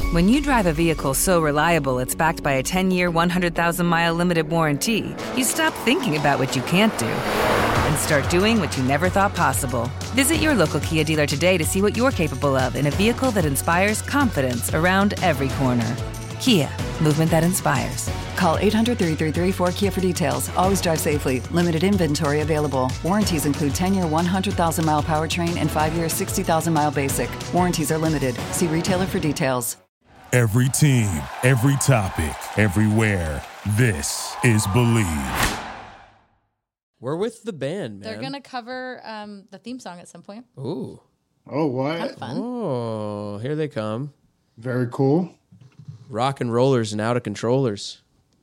When you drive a vehicle so reliable it's backed by a 10-year, 100,000-mile limited warranty, you stop thinking about what you can't do and start doing what you never thought possible. Visit your local Kia dealer today to see what you're capable of in a vehicle that inspires confidence around every corner. Kia, movement that inspires. Call 800-333-4KIA for details. Always drive safely. Limited inventory available. Warranties include 10-year 100,000-mile powertrain and 5-year 60,000-mile basic. Warranties are limited. See retailer for details. Every team, every topic, everywhere. This is Believe. We're with the band, man. They're going to cover the theme song at some point. Ooh. Oh, what? Kind of fun. Oh, here they come. Very cool. Rock and rollers and out of controllers.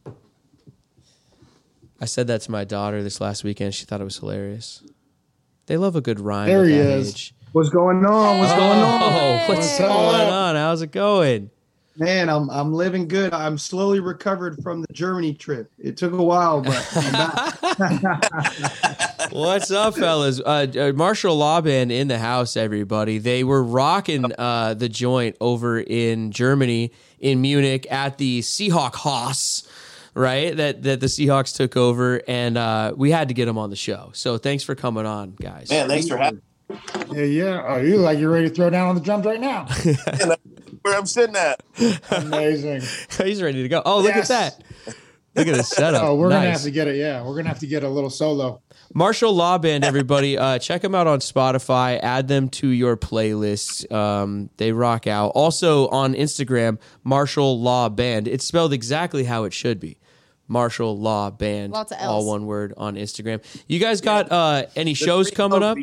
I said that to my daughter this last weekend. She thought it was hilarious. They love a good rhyme. There at he that is. age. What's going on? What's going on? Oh, what's going on? How's it going? Man, I'm living good. I'm slowly recovered from the Germany trip. It took a while, but I'm back. What's up, fellas? Martial Law Band in the house, everybody. They were rocking the joint over in Germany, in Munich, at the Seahawk Haus, right? That the Seahawks took over, and we had to get them on the show. So thanks for coming on, guys. Man, thanks for having me. Yeah. Oh, you like you're ready to throw down on the drums right now? Where I'm sitting at. Amazing. He's ready to go. Oh, look at that. Look at the setup. Oh, we're gonna Nice. have to get it. Yeah, we're gonna have to get a little solo. Martial Law Band, everybody. Check them out on Spotify. Add them to your playlist. They rock out. Also on Instagram, Martial Law Band. It's spelled exactly how it should be. Martial Law Band. Lots of Ls. All one word on Instagram. You guys got any shows coming up?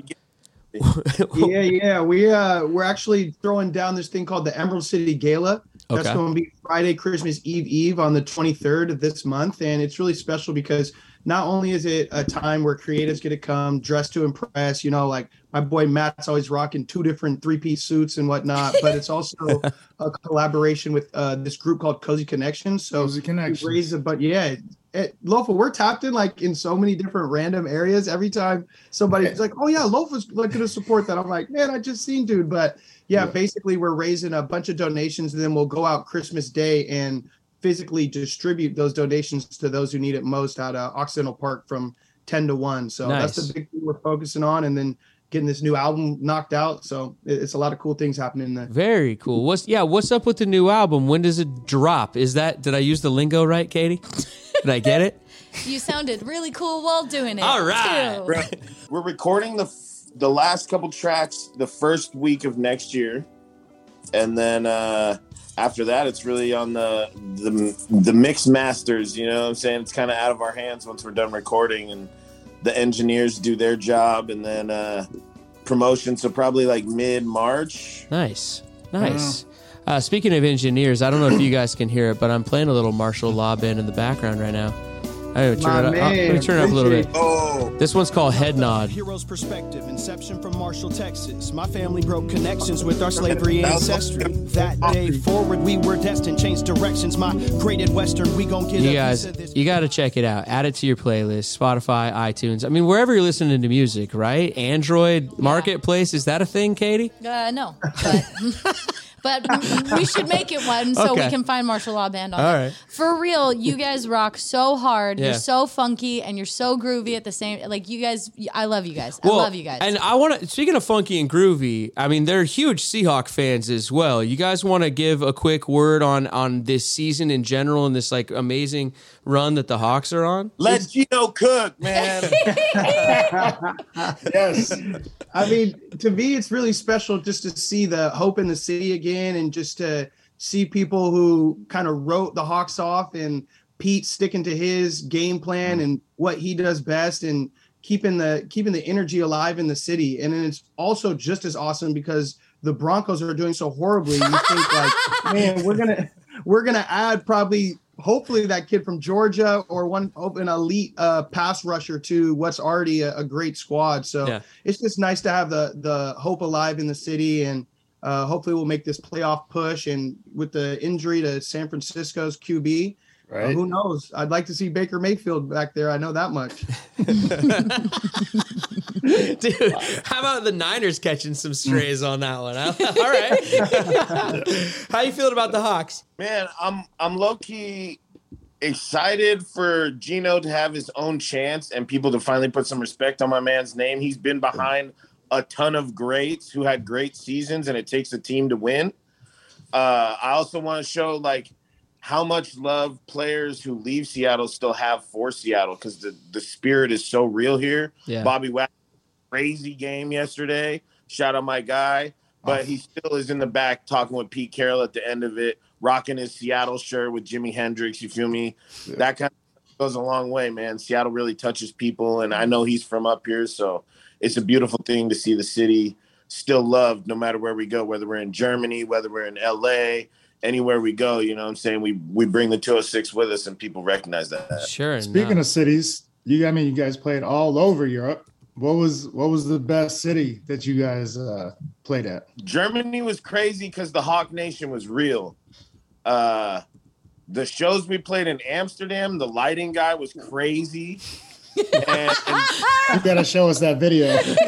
Yeah. We're actually throwing down this thing called the Emerald City Gala. That's Okay. going to be Friday, Christmas Eve on the 23rd of this month, and it's really special because not only is it a time where creatives get to come dressed to impress, like my boy Matt's always rocking 2 different 3-piece suits and whatnot, but it's also a collaboration with this group called Cozy Connections. So Cozy Connections. we raise Lofa, we're tapped in like in so many different random areas. Every time somebody's like, "Oh yeah, Lofa's looking to support that," I'm like, "Man, I just seen dude." But yeah, basically we're raising a bunch of donations, and then we'll go out Christmas Day and physically distribute those donations to those who need it most out of Occidental Park from 10 to 1. So Nice. that's the big thing we're focusing on, and then getting this new album knocked out. So it's a lot of cool things happening there. Very cool. What's up with the new album? When does it drop? Did I use the lingo right, Katie? Did I get it? You sounded really cool while doing it. All right. too. We're recording the last couple tracks the first week of next year, and then after that, it's really on the mix masters. You know what I'm saying? It's kind of out of our hands once we're done recording, and the engineers do their job, and then promotion. So probably like mid-March. Nice. Speaking of engineers, I don't know if you guys can hear it, but I'm playing a little Martial Law Band in the background right now. Let me turn it up a little bit. Oh, This one's called Head Nod. Hero's perspective, inception from Marshall, Texas. My family broke connections with our slavery ancestry. That day forward, we were destined, changed directions. Migrated western, we gon' get You a guys, piece of this. you got to check it out. Add it to your playlist, Spotify, iTunes. I mean, wherever you're listening to music, right? Android Marketplace, is that a thing, Katie? No, but we should make it one so Okay. we can find Martial Law Band on All there. right. For real, you guys rock so hard. Yeah. You're so funky and you're so groovy at the same. Like you guys, I love you guys. I love you guys. And I want to, speaking of funky and groovy, I mean, they're huge Seahawk fans as well. You guys want to give a quick word on this season in general and this like amazing run that the Hawks are on? let Gino cook, man. Yes. I mean, to me, it's really special just to see the hope in the city again, and just to see people who kind of wrote the Hawks off, and Pete sticking to his game plan and what he does best, and keeping the energy alive in the city. And then it's also just as awesome because the Broncos are doing so horribly. You think like, man, we're gonna add probably, hopefully, that kid from Georgia or an elite pass rusher to what's already a great squad. So Yeah. it's just nice to have the hope alive in the city, and hopefully we'll make this playoff push. And with the injury to San Francisco's QB, Right. who knows? I'd like to see Baker Mayfield back there. I know that much. Dude, how about the Niners catching some strays on that one? All right. How you feeling about the Hawks? Man, I'm low-key excited for Geno to have his own chance and people to finally put some respect on my man's name. He's been behind a ton of greats who had great seasons, and it takes a team to win. I also want to show, like, how much love players who leave Seattle still have for Seattle, because the spirit is so real here. Yeah. Bobby Wagner, crazy game yesterday. Shout out my guy. But he still is in the back talking with Pete Carroll at the end of it, rocking his Seattle shirt with Jimi Hendrix, you feel me? Yeah. That kind of goes a long way, man. Seattle really touches people, and I know he's from up here, so it's a beautiful thing to see the city still loved no matter where we go, whether we're in Germany, whether we're in L.A., anywhere we go, you know what I'm saying? We bring the 206 with us, and people recognize that. Sure. Speaking of cities, you guys played all over Europe. What was the best city that you guys played at? Germany was crazy because the Hawk Nation was real. The shows we played in Amsterdam, the lighting guy was crazy. And you gotta show us that video.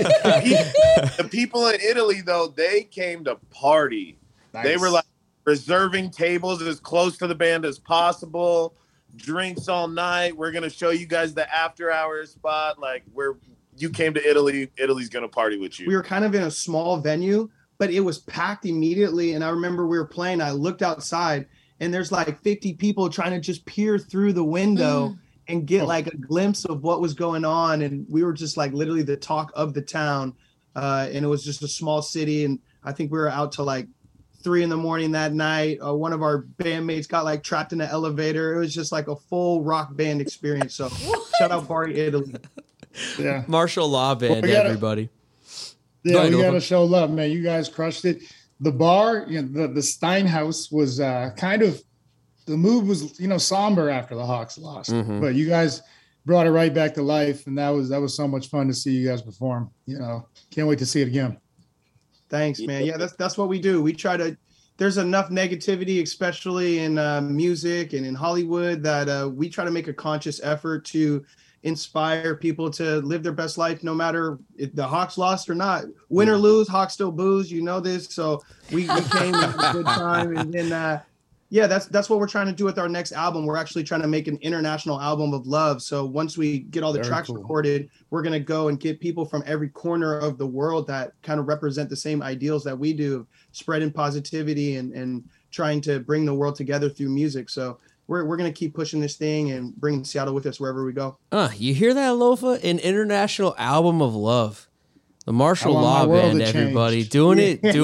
The people in Italy, though, they came to party. Nice. They were like reserving tables as close to the band as possible, drinks all night. We're gonna show you guys the after hours spot. Like, you came to Italy, Italy's gonna party with you. We were kind of in a small venue, but it was packed immediately. And I remember we were playing, I looked outside and there's like 50 people trying to just peer through the window and get like a glimpse of what was going on. And we were just like literally the talk of the town. And it was just a small city. And I think we were out till like 3 a.m. that night. One of our bandmates got like trapped in the elevator. It was just like a full rock band experience. So shout out Bari, Italy. Yeah. Martial Law Band, everybody. Yeah, we got to show love, man. You guys crushed it. The bar, the Steinhaus was kind of, the mood was, somber after the Hawks lost. Mm-hmm. But you guys brought it right back to life, and that was so much fun to see you guys perform. Can't wait to see it again. Thanks, man. Yeah, that's what we do. We try to. There's enough negativity, especially in music and in Hollywood, that we try to make a conscious effort to inspire people to live their best life, no matter if the Hawks lost or not. Win or lose, Hawks still booze. You know this. So we came and had a good time, and then that's what we're trying to do with our next album. We're actually trying to make an international album of love. So once we get all the tracks recorded, we're going to go and get people from every corner of the world that kind of represent the same ideals that we do, spreading positivity and trying to bring the world together through music. So we're going to keep pushing this thing and bringing Seattle with us wherever we go. You hear that, Lofa? An international album of love. The Martial Law Band, everybody. Doing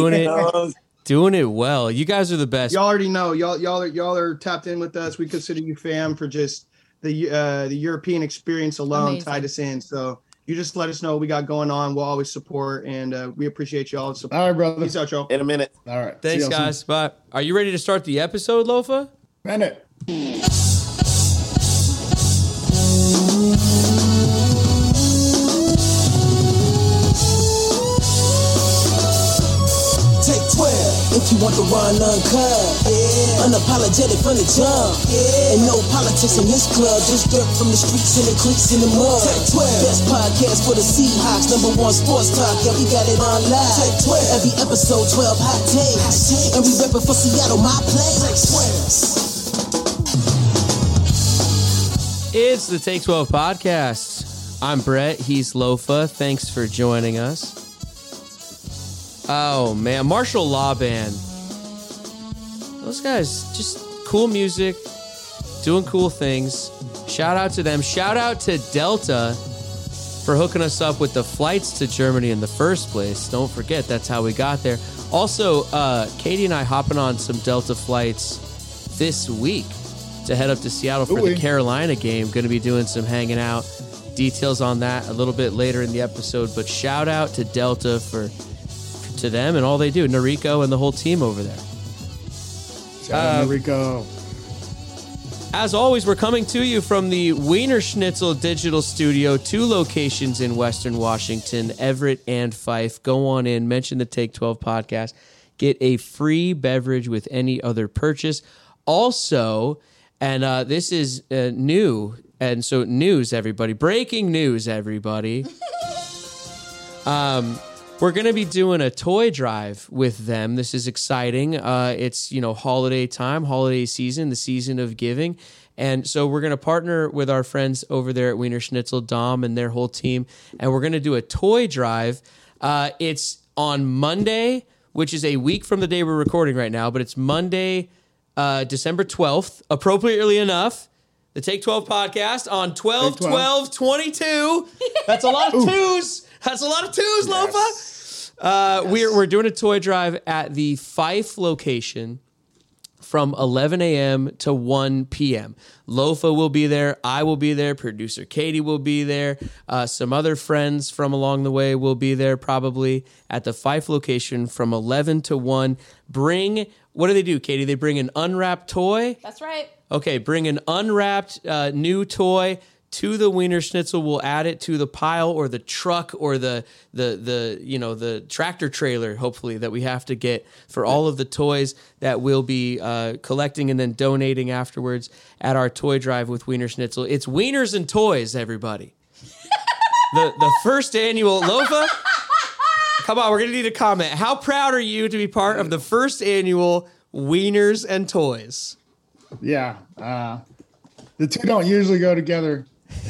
it well. You guys are the best. Y'all already know. Y'all are tapped in with us. We consider you fam for just the European experience alone. Amazing. Tied us in. So you just let us know what we got going on. We'll always support, and we appreciate y'all. All right, brother. Peace out, y'all. In a minute. All right. Thanks, guys. Bye. Are you ready to start the episode, Lofa? Minute. Take 12 if you want the run uncut. Yeah. Unapologetic from the jump. Yeah. And no politics in this club. Just dirt from the streets and the creeks in the mud. Take 12. Best podcast for the Seahawks. #1 sports talk. Yeah, we got it on live. Take 12. Every episode 12 hot takes. And we reppin' for Seattle, my place. Take 12. It's the Take 12 podcast. I'm Brett. He's Lofa. Thanks for joining us. Oh, man. Martial Law Band. Those guys, just cool music, doing cool things. Shout out to them. Shout out to Delta for hooking us up with the flights to Germany in the first place. Don't forget, that's how we got there. Also, Katie and I hopping on some Delta flights this week to head up to Seattle for the Carolina game. Going to be doing some hanging out. Details on that a little bit later in the episode. But shout out to Delta to them and all they do. Noriko and the whole team over there. Shout out Noriko. As always, we're coming to you from the Wiener Schnitzel Digital Studio, 2 locations in Western Washington, Everett and Fife. Go on in, mention the Take 12 podcast. Get a free beverage with any other purchase. Also, and this is new, and so news, everybody. Breaking news, everybody. We're going to be doing a toy drive with them. This is exciting. It's, holiday time, holiday season, the season of giving. And so we're going to partner with our friends over there at Wiener Schnitzel, Dom and their whole team, and we're going to do a toy drive. It's on Monday, which is a week from the day we're recording right now, but it's Monday, December 12th, appropriately enough. The Take 12 podcast on 12/12/22. That's a lot of twos. That's a lot of twos, yes. Lofa. We're doing a toy drive at the Fife location from 11 a.m. to 1 p.m. Lofa will be there. I will be there. Producer Katie will be there. Some other friends from along the way will be there probably at the Fife location from 11 to 1. What do they do, Katie? They bring an unwrapped toy? That's right. Okay, bring an unwrapped new toy to the Wiener Schnitzel. We'll add it to the pile or the truck or the tractor trailer, hopefully, that we have to get for all of the toys that we'll be collecting and then donating afterwards at our toy drive with Wiener Schnitzel. It's Wieners and Toys, everybody. the first annual Lofa. Come on, we're going to need a comment. How proud are you to be part of the first annual Wieners and Toys? Yeah. The two don't usually go together,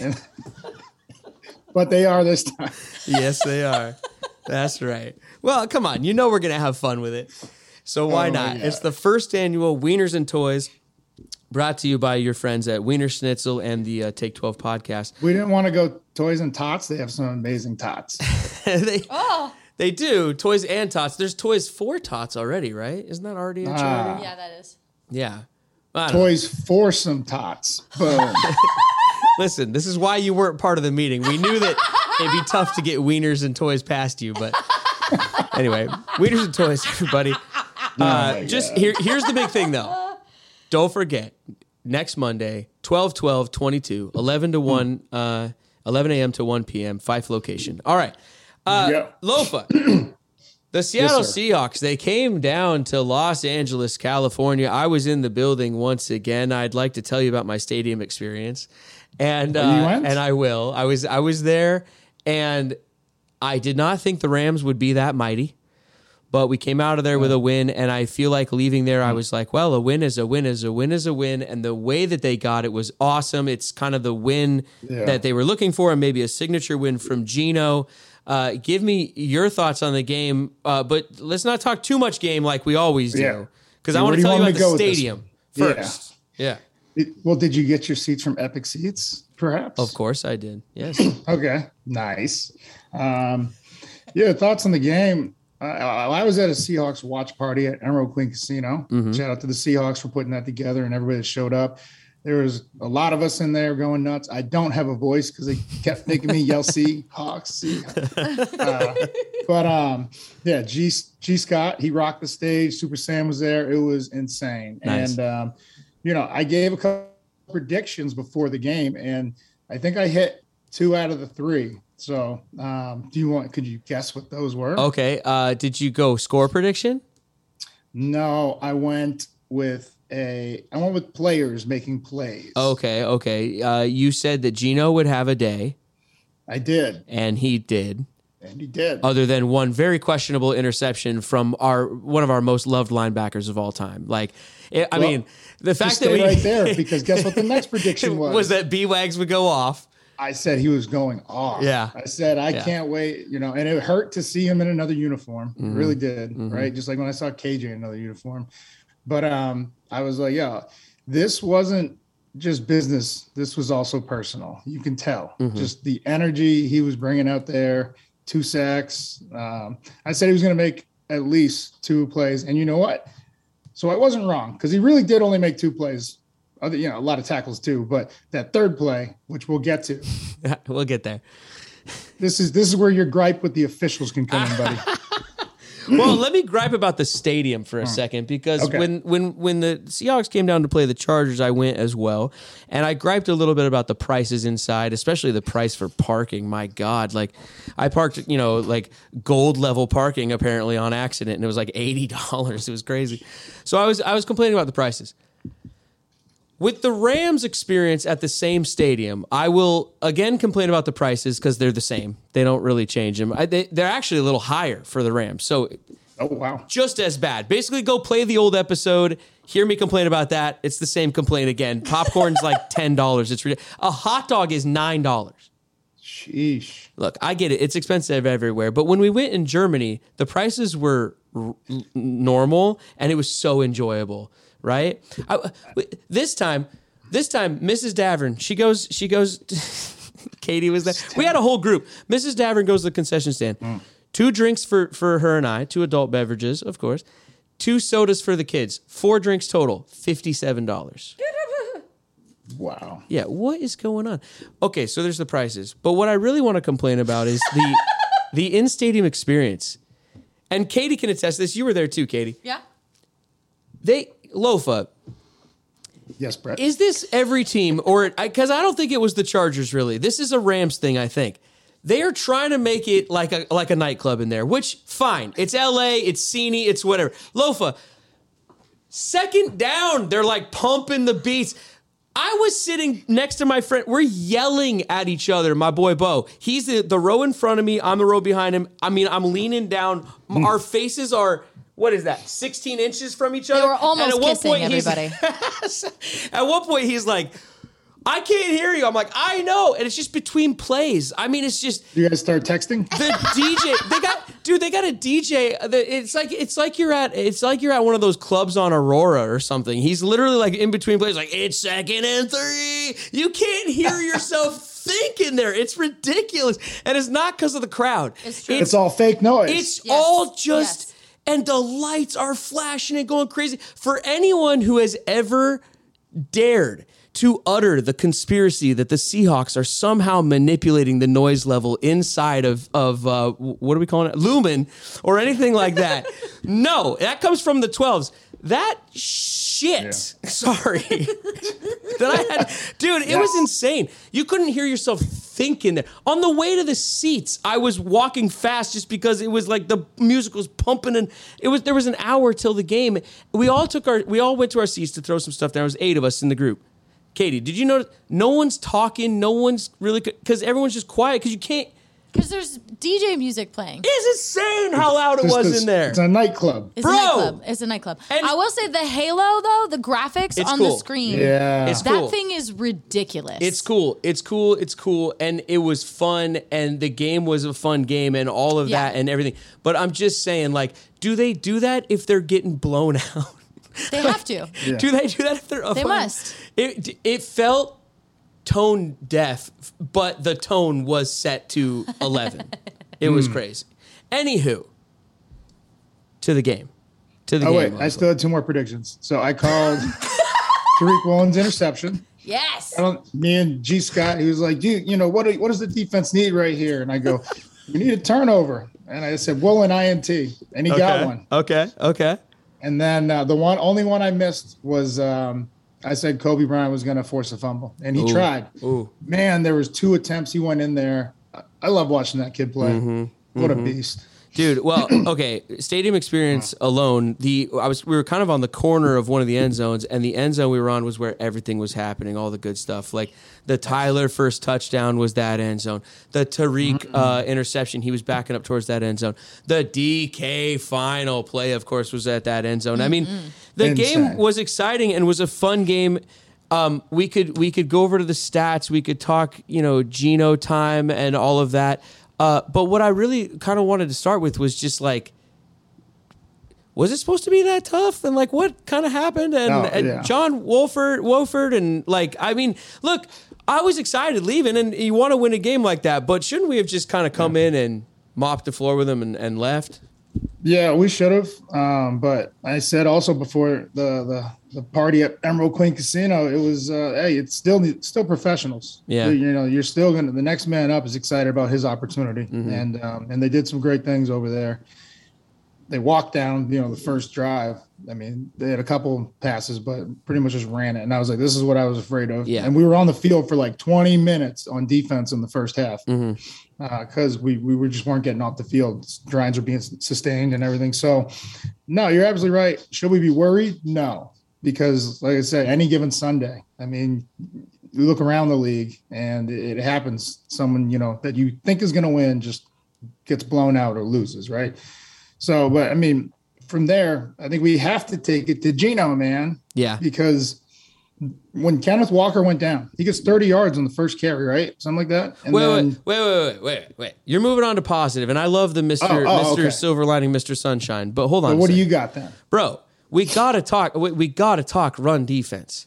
but they are this time. Yes, they are. That's right. Well, come on. You know we're going to have fun with it. So why not? Yeah. It's the first annual Wieners and Toys, brought to you by your friends at Wiener Schnitzel and the Take 12 podcast. We didn't want to go Toys and Tots. They have some amazing tots. They do. Toys and Tots. There's Toys for Tots already, right? Isn't that already a charity? Yeah, that is. Yeah. Toys for some tots. Boom. Listen, this is why you weren't part of the meeting. We knew that it'd be tough to get Wieners and Toys past you, but anyway, Wieners and Toys, everybody. Here's the big thing, though. Don't forget, next Monday, 12/12/22, 11 to 1, 11 a.m. to 1 p.m., Fife location. All right. Lofa. The Seattle Seahawks, they came down to Los Angeles, California. I was in the building once again. I'd like to tell you about my stadium experience. And I will. I was there, and I did not think the Rams would be that mighty. But we came out of there with a win, and I feel like leaving there, I was like, well, a win is a win is a win is a win. And the way that they got it was awesome. It's kind of the win that they were looking for, and maybe a signature win from Geno. Give me your thoughts on the game, but let's not talk too much game like we always do, because I want to tell you about the stadium first. Yeah. Well, did you get your seats from Epic Seats, perhaps? Of course I did, yes. Okay, nice. Thoughts on the game. I was at a Seahawks watch party at Emerald Queen Casino. Mm-hmm. Shout out to the Seahawks for putting that together and everybody that showed up. There was a lot of us in there going nuts. I don't have a voice because they kept making me yell Seahawks. G Scott, he rocked the stage. Super Sam was there. It was insane. Nice. And, I gave a couple predictions before the game, and I think I hit 2 out of the 3. So could you guess what those were? Okay. Did you go score prediction? No, I went with players making plays. Okay. You said that Geno would have a day. I did. And he did. Other than one very questionable interception from one of our most loved linebackers of all time. The fact that right there, because guess what the next prediction was? Was that B-Wags would go off. I said he was going off. Yeah. I said, I can't wait, and it hurt to see him in another uniform. Mm-hmm. It really did, right? Just like when I saw KJ in another uniform. But I was like, this wasn't just business. This was also personal. You can tell. Mm-hmm. Just the energy he was bringing out there, 2 sacks. I said he was going to make at least 2 plays. And you know what? So I wasn't wrong, because he really did only make 2 plays. A lot of tackles too. But that 3rd play, which we'll get to. We'll get there. This is where your gripe with the officials can come in, buddy. Well, let me gripe about the stadium for a second, because when the Seahawks came down to play the Chargers, I went as well, and I griped a little bit about the prices inside, especially the price for parking. My God, I parked, gold level parking apparently on accident, and it was like $80. It was crazy. So I was complaining about the prices. With the Rams experience at the same stadium, I will again complain about the prices because they're the same. They don't really change them. They're actually a little higher for the Rams. So, oh, wow. Just as bad. Basically, go play the old episode. Hear me complain about that. It's the same complaint again. Popcorn's like $10. It's ridiculous. A hot dog is $9. Sheesh. Look, I get it. It's expensive everywhere. But when we went in Germany, the prices were normal, and it was so enjoyable, right? This time, Mrs. Davern, she goes. Katie was there. We had a whole group. Mrs. Davern goes to the concession stand. 2 drinks for her and I, 2 adult beverages, of course. 2 sodas for the kids. 4 drinks total, $57. Wow. Yeah, what is going on? Okay, so there's the prices. But what I really want to complain about is the in-stadium experience. And Katie can attest to this. You were there too, Katie. Yeah. Lofa. Yes, Brett. Is this every team? Because I don't think it was the Chargers, really. This is a Rams thing, I think. They are trying to make it like a nightclub in there, which, fine. It's LA, it's sceney, it's whatever. Lofa, second down, they're like pumping the beats. I was sitting next to my friend. We're yelling at each other, my boy Bo. He's the row in front of me. I'm the row behind him. I mean, I'm leaning down. Our faces are, what is that, 16 inches from each other? They were almost kissing everybody. At one point, he's like, I can't hear you. I'm like, I know. And it's just between plays. I mean, it's just. You guys start texting? The DJ, they got a DJ. It's like you're at one of those clubs on Aurora or something. He's literally like in between plays, like, it's 2nd and 3. You can't hear yourself think in there. It's ridiculous. And it's not because of the crowd. It's true. It's all fake noise. It's all just, and the lights are flashing and going crazy. For anyone who has ever dared to utter the conspiracy that the Seahawks are somehow manipulating the noise level inside of what are we calling it? Lumen or anything like that. No, that comes from the 12s. That shit. Sorry. It was insane. You couldn't hear yourself thinking there. On the way to the seats, I was walking fast just because it was like the music was pumping, and there was an hour till the game. We all went to our seats to throw some stuff down. There was 8 of us in the group. Katie, did you notice no one's talking? No one's really, because everyone's just quiet because you can't. Because there's DJ music playing. It's insane how loud it was in there. It's a nightclub. It's a nightclub. And I will say the halo, though, the graphics on the screen. Yeah. It's cool. That thing is ridiculous. It's cool. And it was fun. And the game was a fun game and all of that and everything. But I'm just saying, like, do they do that if they're getting blown out? They have to. Yeah. Do they do that if they're up? They must. It felt tone deaf, but the tone was set to 11. It was crazy. Anywho, to the game. Wait, I still had 2 more predictions. So I called Tariq Woolen's interception. Yes. Me and G. Scott, he was like, dude, what does the defense need right here? And I go, we need a turnover. And I said, Woolen INT. And he got one. Okay. And then the only one I missed was I said Kobe Bryant was going to force a fumble, and he tried. Ooh. Man, there was 2 attempts. He went in there. I love watching that kid play. What a beast. Dude, well, okay, stadium experience alone, we were kind of on the corner of one of the end zones, and the end zone we were on was where everything was happening, all the good stuff. Like the Tyler first touchdown was that end zone. The Tariq interception, he was backing up towards that end zone. The DK final play, of course, was at that end zone. I mean, the game was exciting and was a fun game. We could go over to the stats. We could talk, Geno time and all of that. But what I really kind of wanted to start with was just like, was it supposed to be that tough? And like, what kind of happened? And John Wolford and like, I mean, look, I was excited leaving, and you want to win a game like that, but shouldn't we have just kind of come in and mopped the floor with them and left? Yeah, we should have. But I said also before the party at Emerald Queen Casino, it was, hey, it's still professionals. Yeah. You're still the next man up is excited about his opportunity. And they did some great things over there. They walked down, the first drive. I mean, they had a couple passes, but pretty much just ran it. And I was like, this is what I was afraid of. Yeah. And we were on the field for like 20 minutes on defense in the first half. Because we weren't getting off the field. Drives were being sustained and everything. So, no, you're absolutely right. Should we be worried? No. because, like I said, any given Sunday, I mean, you look around the league and it happens. Someone, that you think is going to win just gets blown out or loses, right? So, but I mean, from there, I think we have to take it to Geno, man. Yeah. Because when Kenneth Walker went down, he gets 30 yards on the first carry, right? Something like that. And wait. You're moving on to positive, and I love the Mr. Okay. Silver Lining, Mr. Sunshine. But hold on. What do you got then? Bro, we gotta talk. We gotta talk run defense.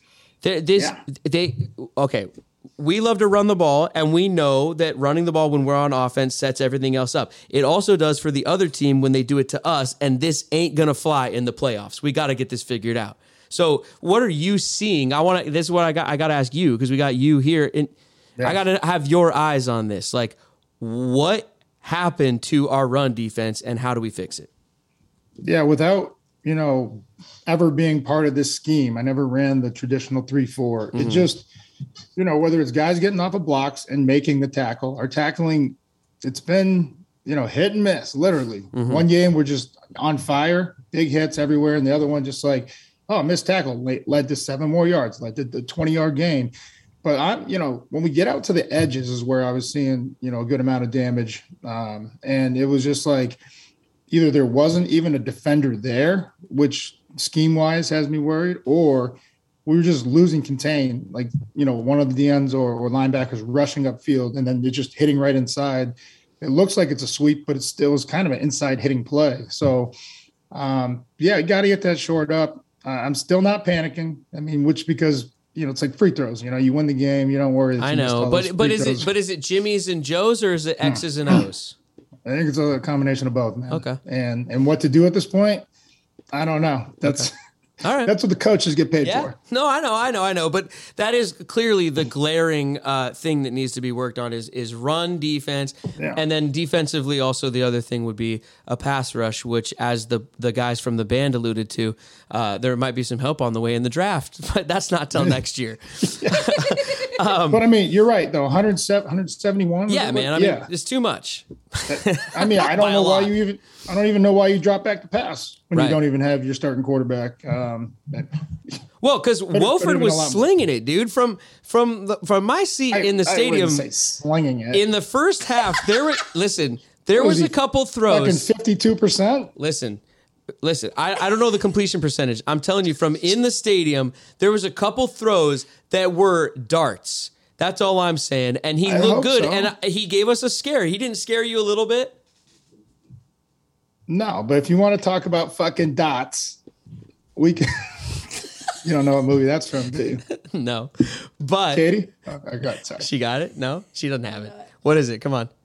We love to run the ball, and we know that running the ball when we're on offense sets everything else up. It also does for the other team when they do it to us, and this ain't gonna fly in the playoffs. We got to get this figured out. So, what are you seeing? This is what I got. I got to ask you because we got you here, and I got to have your eyes on this. Like, what happened to our run defense, and how do we fix it? Yeah, without ever being part of this scheme, I never ran the traditional 3-4. It just, whether it's guys getting off of blocks and making the tackle, our tackling, it's been hit and miss. Literally, one game we're just on fire, big hits everywhere, and the other one just like, missed tackle led to 7 more yards, led to the 20-yard gain. But when we get out to the edges is where I was seeing, a good amount of damage. And it was just like either there wasn't even a defender there, which scheme-wise has me worried, or we were just losing contain, like, one of the DNs or linebackers rushing upfield, and then they're just hitting right inside. It looks like it's a sweep, but it still is kind of an inside hitting play. So, you got to get that shored up. I'm still not panicking. I mean, because it's like free throws. You win the game, you don't worry. I know, but is it Jimmy's and Joe's, or is it X's and O's? I think it's a combination of both, man. Okay. And what to do at this point, I don't know. That's all right. That's what the coaches get paid for. No, I know. But that is clearly the glaring thing that needs to be worked on is run defense. Yeah. And then defensively also the other thing would be a pass rush, which as the guys from the band alluded to, there might be some help on the way in the draft, but that's not till next year. But I mean, you're right though. 171. Yeah, man. I mean, it's too much. I mean, I don't know why I don't even know why you drop back to pass when you don't even have your starting quarterback. Well, because Wolford was slinging it, dude. From my seat in the stadium, I wouldn't say slinging it. In the first half, there was a couple throws. Fucking 52%. Listen. I don't know the completion percentage. I'm telling you, from in the stadium, there was a couple throws that were darts. That's all I'm saying. And he looked good, and he gave us a scare. He didn't scare you a little bit? No, but if you want to talk about fucking dots, we can. You don't know what movie that's from, do you? No. But Katie? Oh, I got it. Sorry. She got it? No? She doesn't have it. What is it? Come on.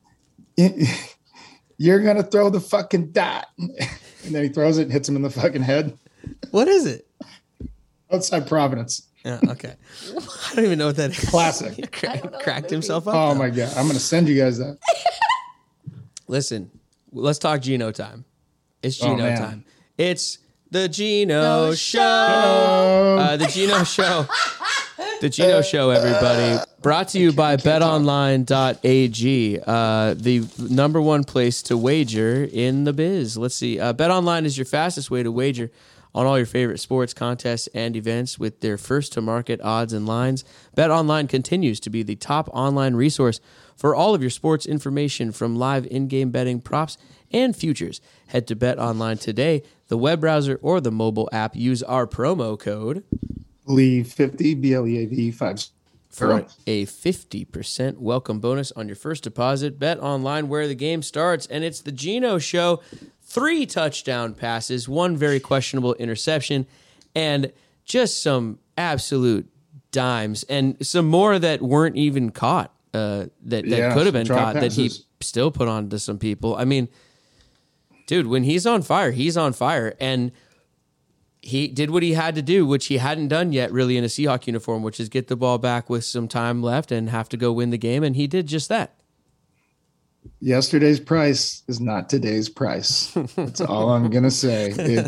You're going to throw the fucking dot. And then he throws it and hits him in the fucking head. What is it? Outside Providence. Yeah, okay. I don't even know what that is. Classic. Cracked himself up. Oh, my God. I'm going to send you guys that. Listen, let's talk Geno time. It's Geno time. It's the Geno Show. The Geno Show. The Geno Show, everybody. Brought to you by betonline.ag, the number one place to wager in the biz. Let's see. BetOnline is your fastest way to wager on all your favorite sports, contests, and events with their first-to-market odds and lines. BetOnline continues to be the top online resource for all of your sports information, from live in-game betting, props, and futures. Head to BetOnline today, the web browser or the mobile app. Use our promo code BLEAV50, BLEAV50, for a 50% welcome bonus on your first deposit. Bet online where the game starts, and it's the Geno Show. 3 touchdown passes, 1 very questionable interception, and just some absolute dimes, and some more that weren't even caught, that could have been caught, passes that he still put on to some people. I mean, dude, when he's on fire, and he did what he had to do, which he hadn't done yet really in a Seahawk uniform, which is get the ball back with some time left and have to go win the game, and he did just that. Yesterday's price is not today's price. That's all I'm going to say.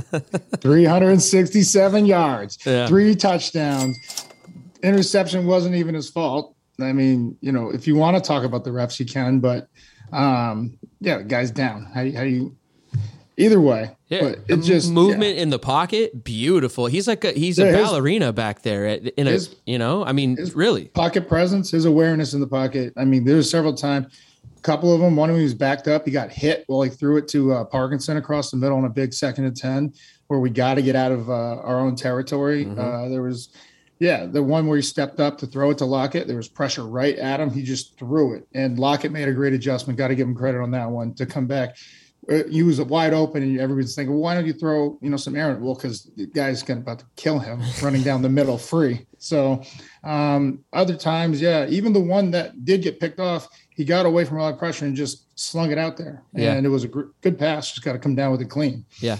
367 yards, 3 touchdowns. Interception wasn't even his fault. I mean, if you want to talk about the refs, you can, but the guy's down. How you Either way, Yeah, but it just movement in the pocket, beautiful. He's like he's a ballerina back there. Really pocket presence, his awareness in the pocket. I mean, there's several times, a couple of them. One of them he was backed up, he got hit while he threw it to Parkinson across the middle on a big 2nd and 10, where we got to get out of our own territory. There was, the one where he stepped up to throw it to Lockett. There was pressure right at him. He just threw it, and Lockett made a great adjustment. Got to give him credit on that one to come back. He was wide open, and everybody's thinking, well, why don't you throw, some errant? Well, because the guy's about to kill him running down the middle free. So other times, even the one that did get picked off, he got away from all that pressure and just slung it out there. And it was a good pass. Just got to come down with it clean. Yeah.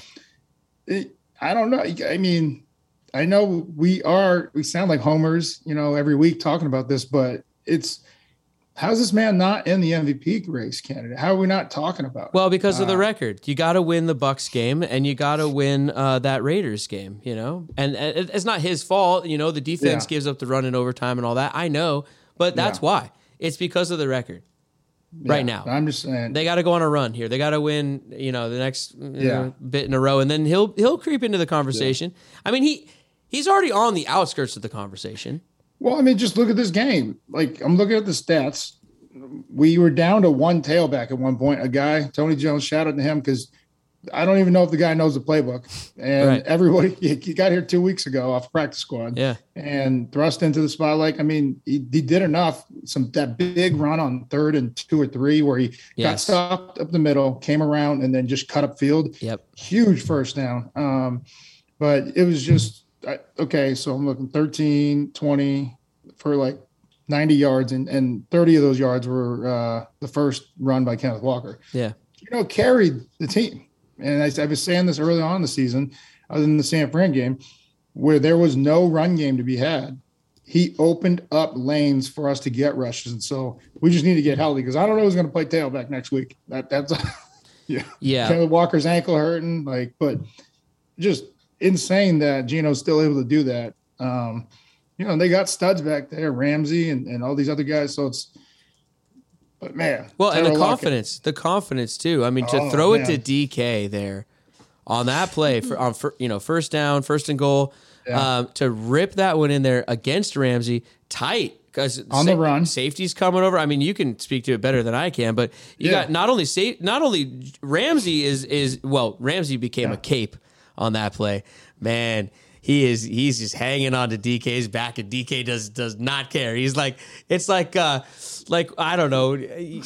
I don't know. I mean, I know we sound like homers, every week talking about this, but how's this man not in the MVP race candidate? How are we not talking about it? Well, because of the record. You got to win the Bucs game, and you got to win that Raiders game, And it's not his fault, the defense gives up the run in overtime and all that. I know, but that's why. It's because of the record right now. I'm just saying. They got to go on a run here. They got to win, the next bit in a row, and then he'll creep into the conversation. Yeah. I mean, he's already on the outskirts of the conversation. Well, I mean, just look at this game. Like, I'm looking at the stats. We were down to one tailback at one point. A guy, Tony Jones, shout out to him because I don't even know if the guy knows the playbook. And everybody, he got here 2 weeks ago off practice squad. Yeah. And thrust into the spotlight. I mean, he did enough. That big run on 3rd and 2 or 3 where he got stopped up the middle, came around, and then just cut up field. Yep. Huge first down. But it was just, okay, so I'm looking 13, 20 for like 90 yards, and 30 of those yards were the first run by Kenneth Walker. Yeah. Carried the team. And I was saying this early on in the season, other than the San Fran game, where there was no run game to be had. He opened up lanes for us to get rushes. And so we just need to get healthy because I don't know who's going to play tailback next week. That's yeah. Kenneth Walker's ankle hurting, but just insane that Geno's still able to do that. They got studs back there, Ramsey and all these other guys. So but man. Well, and the confidence too. I mean, to throw it to DK there on that play first down, 1st and goal, to rip that one in there against Ramsey tight. Because on the run, safety's coming over. I mean, you can speak to it better than I can, but you got not only Ramsey Ramsey became a cape on that play. Man, he's just hanging on to DK's back, and DK does not care. He's like, it's like I don't know, he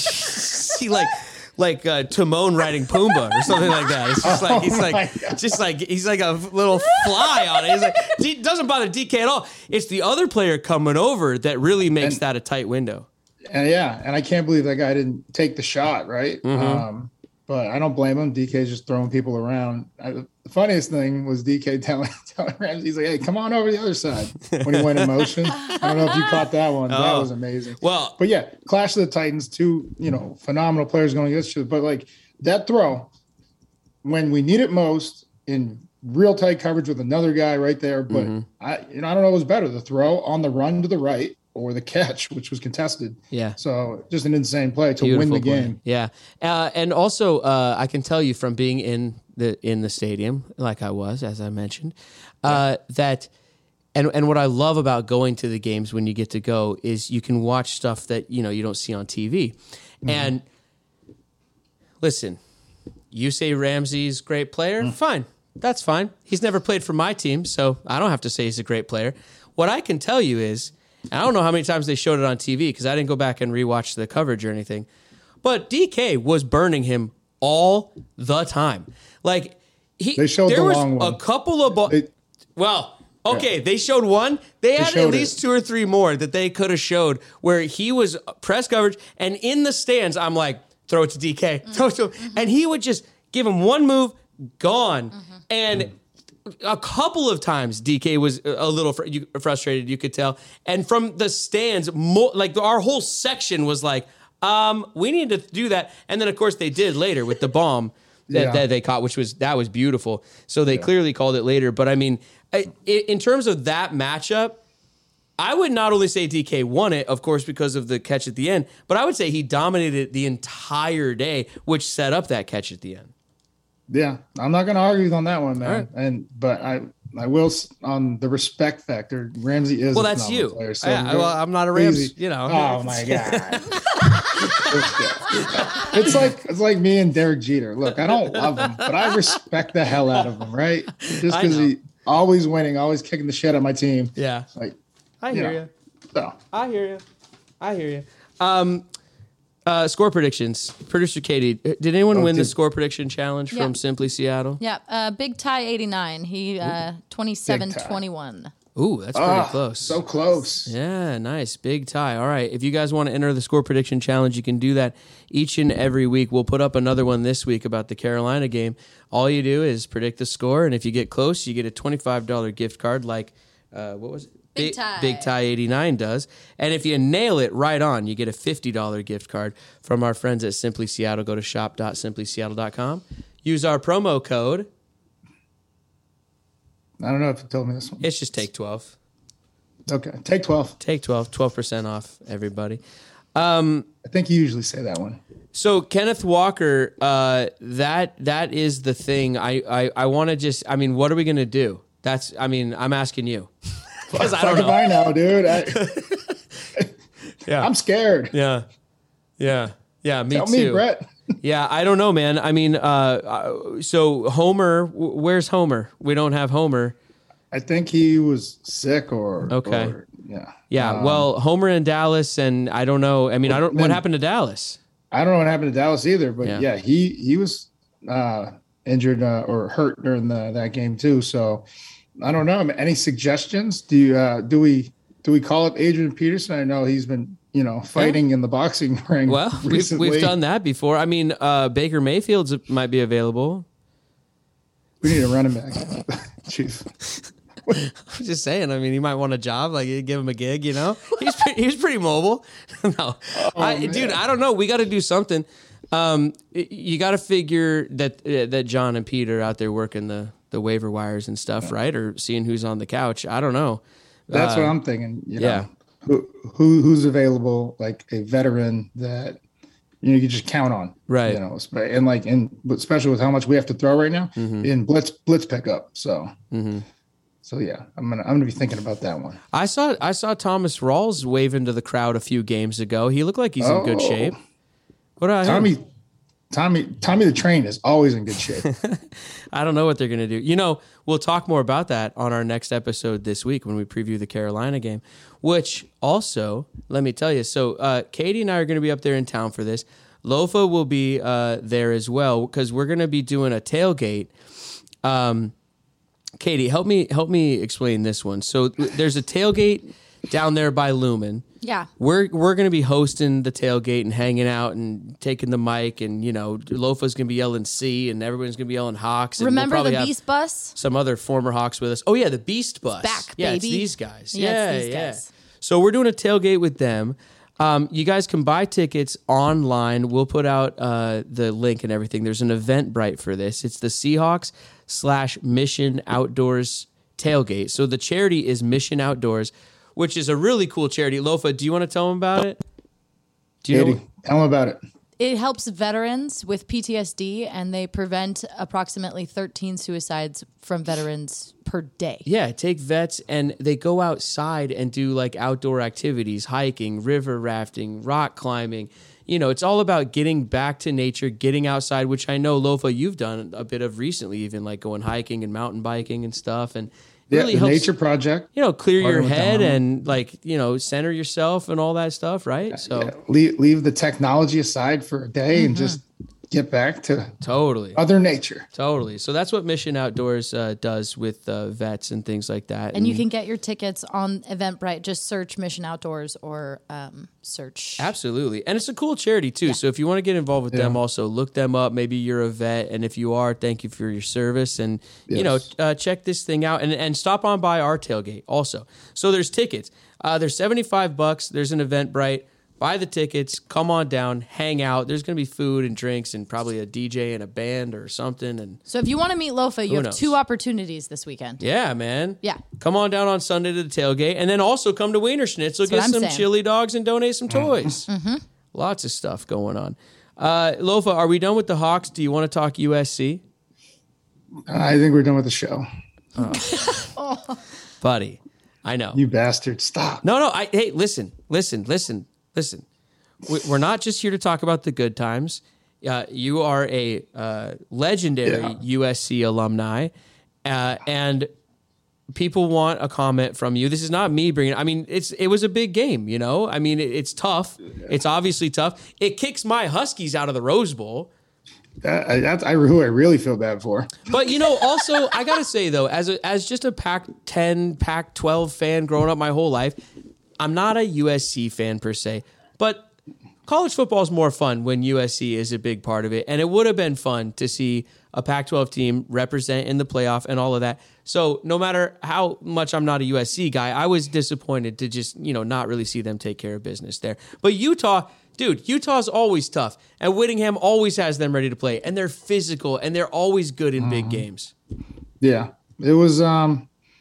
like Timon riding Pumbaa or something like that. It's just like he's like a little fly on it. He's like, it doesn't bother DK at all. It's the other player coming over that really makes that a tight window. And I can't believe that guy didn't take the shot, right? Mm-hmm. But I don't blame him. DK's just throwing people around. The funniest thing was DK telling Ramsey, he's like, hey, come on over the other side when he went in motion. I don't know if you caught that one. That was amazing. Well, but yeah, Clash of the Titans, two, phenomenal players going against each other. But like that throw, when we need it most in real tight coverage with another guy right there. But I don't know what was better, the throw on the run to the right or the catch, which was contested. Yeah. So just an insane play to win the game. Yeah. And also I can tell you from being in the stadium, like I was, as I mentioned, that, and what I love about going to the games when you get to go is you can watch stuff that, you don't see on TV. Mm-hmm. And listen, you say Ramsey's a great player. Fine. That's fine. He's never played for my team, so I don't have to say he's a great player. What I can tell you is, I don't know how many times they showed it on TV because I didn't go back and rewatch the coverage or anything, but DK was burning him all the time. Like they showed there the was long one. A couple of they showed one. They had at least 2 or 3 more that they could have showed where he was press coverage and in the stands. I'm like, throw it to DK, throw it to him, and he would just give him one move, gone, and. A couple of times DK was a little frustrated, you could tell. And from the stands, our whole section was like, we need to do that. And then, of course, they did later with the bomb that they caught, that was beautiful. So they clearly called it later. But, I mean, in terms of that matchup, I would not only say DK won it, of course, because of the catch at the end, but I would say he dominated the entire day, which set up that catch at the end. Yeah, I'm not going to argue on that one, man. Right. But I will on the respect factor. Ramsey is well, that's you. Player, so I'm not a Rams. You know. Oh my god. It's like me and Derek Jeter. Look, I don't love him, but I respect the hell out of him, right? Just because he always winning, always kicking the shit out of my team. Yeah, like I hear you. So I hear you. Score predictions. Producer Katie, did anyone win the score prediction challenge from Simply Seattle? Yeah, Big Ty 89. He 27-21. Ooh, that's pretty close. So close. Yeah, nice. Big Ty. All right. If you guys want to enter the score prediction challenge, you can do that each and every week. We'll put up another one this week about the Carolina game. All you do is predict the score, and if you get close, you get a $25 gift card like, what was it? Big Ty 89 does. And if you nail it right on, you get a $50 gift card from our friends at Simply Seattle. Go to shop.simplyseattle.com. Use our promo code. I don't know if you told me this one. It's just Take 12. Okay. Take 12. Take 12. 12% off, everybody. I think you usually say that one. So Kenneth Walker, that is the thing. I want to just, what are we going to do? I'm asking you. Because I don't know. I know, dude. I'm scared. Yeah. Me Tell too. me, Brett. Yeah, I don't know, man. So Homer, where's Homer? We don't have Homer. I think he was sick okay. Yeah. Well, Homer in Dallas, and I don't know. What happened to Dallas? I don't know what happened to Dallas either, but he was injured or hurt during that game too. So I don't know. Any suggestions? Do we call up Adrian Peterson? I know he's been fighting in the boxing ring. Well, we've done that before. Baker Mayfield's might be available. We need a running back, Chief. I'm just saying. He might want a job. Like, give him a gig. He's pretty mobile. No, dude, I don't know. We got to do something. You got to figure that John and Pete are out there working the waiver wires and stuff, right? Or seeing who's on the couch. I don't know. That's what I'm thinking. Who's available, like a veteran that you can just count on, right? And especially with how much we have to throw right now in blitz pickup. So, so yeah, I'm gonna be thinking about that one. I saw Thomas Rawls wave into the crowd a few games ago. He looked like he's in good shape. What about Tommy the Train is always in good shape. I don't know what they're going to do. We'll talk more about that on our next episode this week when we preview the Carolina game, which also, let me tell you, so Katie and I are going to be up there in town for this. Lofa will be there as well because we're going to be doing a tailgate. Katie, help me explain this one. So there's a tailgate down there by Lumen. Yeah. We're going to be hosting the tailgate and hanging out and taking the mic, and Lofa's going to be yelling C, and everyone's going to be yelling Hawks. And remember we'll the Beast Bus? Some other former Hawks with us. Oh yeah, the Beast Bus. Back, yeah, baby. It's these guys. It's these guys. So we're doing a tailgate with them. You guys can buy tickets online. We'll put out the link and everything. There's an Eventbrite for this. It's the Seahawks/Mission Outdoors tailgate. So the charity is Mission Outdoors, which is a really cool charity. Lofa, do you want to tell them about it? Tell them about it. It helps veterans with PTSD, and they prevent approximately 13 suicides from veterans per day. Yeah, take vets, and they go outside and do like outdoor activities, hiking, river rafting, rock climbing. It's all about getting back to nature, getting outside, which I know, Lofa, you've done a bit of recently, even like going hiking and mountain biking and stuff. And really the helps, nature project. Clear your head and center yourself and all that stuff, right? Leave the technology aside for a day and just get back to Mother Nature. Totally. So that's what Mission Outdoors does with vets and things like that. And you can get your tickets on Eventbrite. Just search Mission Outdoors or search. Absolutely. And it's a cool charity too. Yeah. So if you want to get involved with them also, look them up. Maybe you're a vet. And if you are, thank you for your service. And, check this thing out and stop on by our tailgate also. So there's tickets. There's $75. There's an Eventbrite. Buy the tickets, come on down, hang out. There's going to be food and drinks and probably a DJ and a band or something. And so if you want to meet Lofa, you have 2 opportunities this weekend. Yeah, man. Yeah. Come on down on Sunday to the tailgate, and then also come to Wiener Schnitzel, get some chili dogs, and donate some toys. Mm-hmm. Lots of stuff going on. Lofa, are we done with the Hawks? Do you want to talk USC? I think we're done with the show. Buddy, I know. You bastard. Stop. No. Hey, listen. We're not just here to talk about the good times. You are a legendary USC alumni, and people want a comment from you. This is not me bringing. I mean, it was a big game. You know, I mean, it's tough. It's obviously tough. It kicks my Huskies out of the Rose Bowl. That's who I really feel bad for. But you know, also I gotta say though, as just a Pac-10, Pac-12 fan growing up my whole life, I'm not a USC fan per se, but college football is more fun when USC is a big part of it. And it would have been fun to see a Pac-12 team represent in the playoff and all of that. So no matter how much I'm not a USC guy, I was disappointed to just, not really see them take care of business there. But Utah, dude, Utah's always tough. And Whittingham always has them ready to play. And they're physical and they're always good in big games. Yeah. It was, I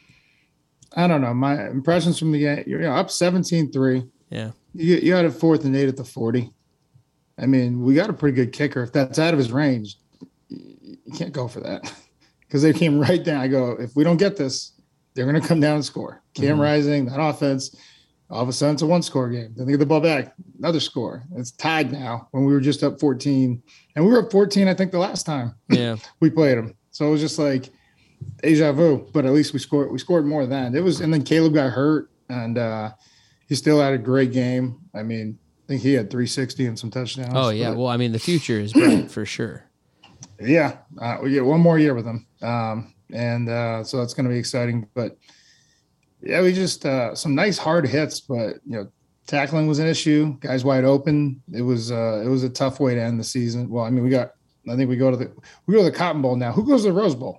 don't know. My impressions from the game, you're up 17-3. Yeah. You had a 4th and 8 at the 40. I mean, we got a pretty good kicker. If that's out of his range, you can't go for that because they came right down. I go, if we don't get this, they're going to come down and score. Cam Rising, that offense, all of a sudden it's a 1-score game. Then they get the ball back, another score. It's tied now when we were just up 14. And we were up 14, I think, the last time we played them. So it was just like deja vu, but at least we scored. We scored more than it was. And then Caleb got hurt and, he still had a great game. I mean, I think he had 360 and some touchdowns. Oh, yeah. Well, I mean, the future is bright for sure. Yeah. We get one more year with him. So that's going to be exciting. But, yeah, we just some nice hard hits. But, tackling was an issue. Guys wide open. It was a tough way to end the season. Well, I mean, we go to the Cotton Bowl now. Who goes to the Rose Bowl?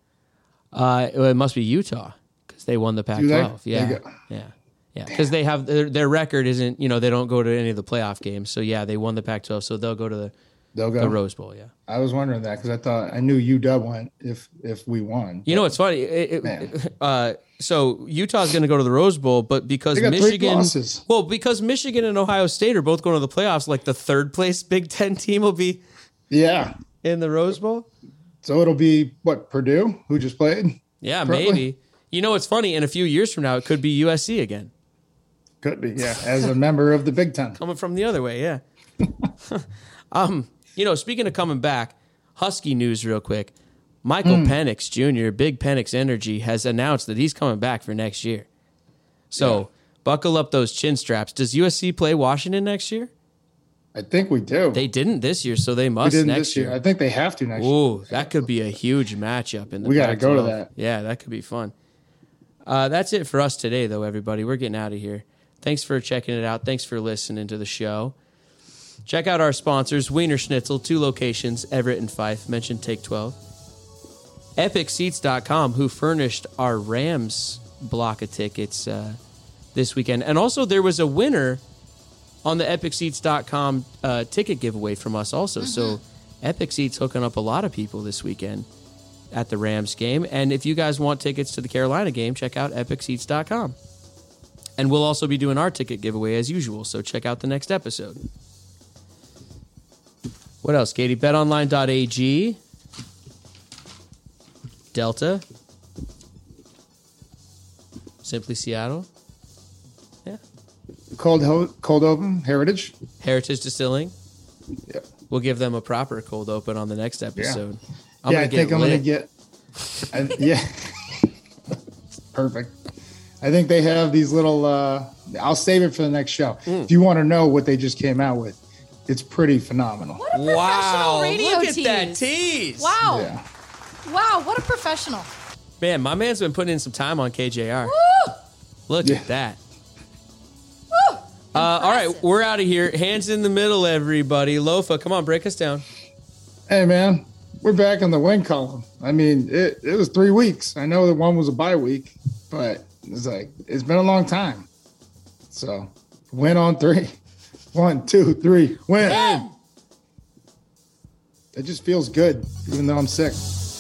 It must be Utah because they won the Pac-12. Yeah. Yeah, because they have their record isn't, they don't go to any of the playoff games. So, yeah, they won the Pac-12, so they'll go to the Rose Bowl, yeah. I was wondering that because I knew UW went if we won. You know, it's funny. So, Utah's going to go to the Rose Bowl, but because Michigan and Ohio State are both going to the playoffs, like the third place Big Ten team will be in the Rose Bowl. So, it'll be, Purdue, who just played? Yeah, maybe. You know, it's funny. In a few years from now, it could be USC again. Could be, yeah, as a member of the Big Ten. Coming from the other way, yeah. Speaking of coming back, Husky news real quick. Michael Penix Jr., Big Penix Energy, has announced that he's coming back for next year. So buckle up those chin straps. Does USC play Washington next year? I think we do. They didn't this year, so they must next year. I think they have to next year. Ooh, that could be a huge matchup in the We got to go to that. Yeah, that could be fun. That's it for us today, though, everybody. We're getting out of here. Thanks for checking it out. Thanks for listening to the show. Check out our sponsors, Wiener Schnitzel, 2 locations, Everett and Fife. Mention Take 12. EpicSeats.com, who furnished our Rams block of tickets this weekend. And also, there was a winner on the EpicSeats.com ticket giveaway from us also. So, Epic Seats hooking up a lot of people this weekend at the Rams game. And if you guys want tickets to the Carolina game, check out EpicSeats.com. And we'll also be doing our ticket giveaway as usual, so check out the next episode. What else, Katie? BetOnline.ag. Delta. Simply Seattle. Yeah. Cold open, Heritage. Heritage Distilling. Yeah. We'll give them a proper cold open on the next episode. Yeah. I think I'm going to get... Perfect. I think they have these little, I'll save it for the next show. If you want to know what they just came out with, it's pretty phenomenal. What a professional radio look tease. At that tease. Wow. Yeah. Wow, what a professional. Man, my man's been putting in some time on KJR. Woo! Look at that. Woo! All right, we're out of here. Hands in the middle, everybody. Lofa, come on, break us down. Hey, man, we're back in the win column. I mean, it was 3 weeks. I know that one was a bye week, but it's been a long time. So, win on 3. 1, 2, 3, win. It just feels good, even though I'm sick.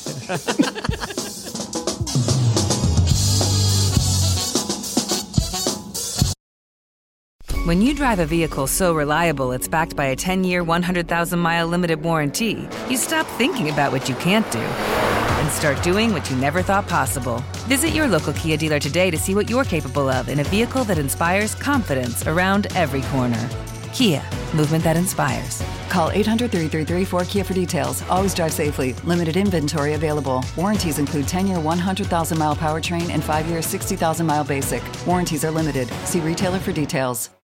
When you drive a vehicle so reliable it's backed by a 10-year, 100,000-mile limited warranty, you stop thinking about what you can't do and and start doing what you never thought possible. Visit your local Kia dealer today to see what you're capable of in a vehicle that inspires confidence around every corner. Kia, movement that inspires. Call 800-333-4KIA for details. Always drive safely. Limited inventory available. Warranties include 10-year 100,000-mile powertrain and 5-year 60,000-mile basic. Warranties are limited. See retailer for details.